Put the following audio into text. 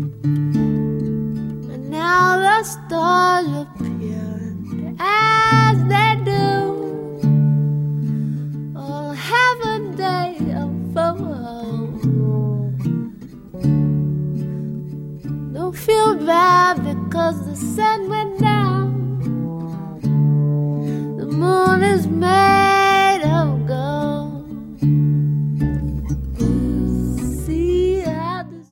And now the stars appear as they do. Oh, have a day of fun. Don't feel bad because the sun went down.